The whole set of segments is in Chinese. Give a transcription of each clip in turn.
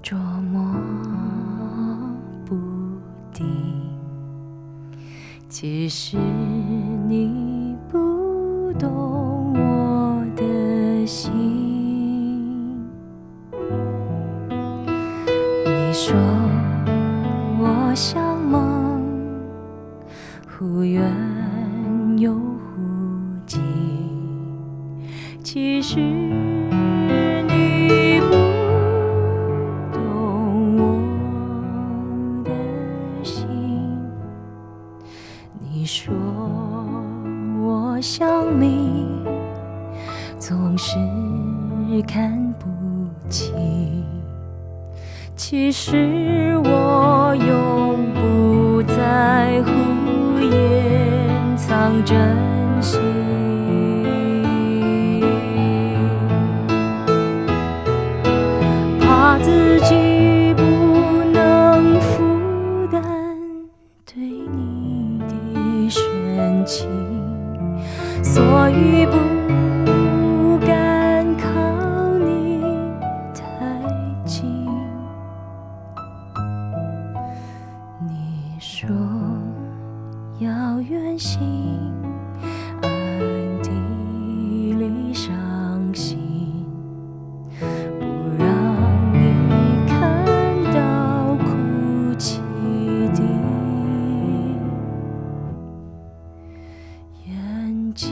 捉摸不定。其实你不懂我的心，你说我像梦，忽远又忽近，其实你不懂我的心。你说我像谜，总是看不清，其实我永不在乎掩藏真心。怕自己不能负担对你的深情，所以不敢靠你太近。你说要远行，暗地里伤心，不让你看到哭泣的眼睛。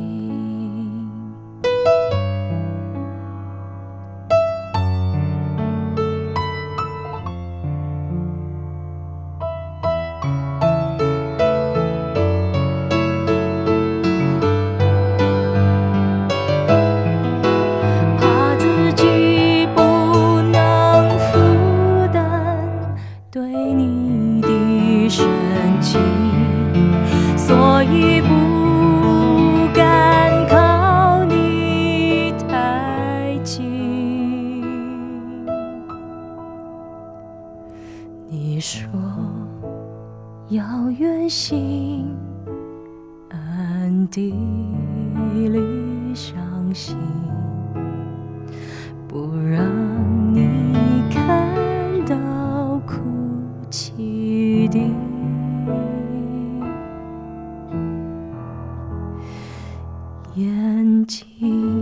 怕自己不能负担对你的深情，所以不敢靠你太近。你说要远行，暗地里伤心，不让你看到哭泣的眼睛。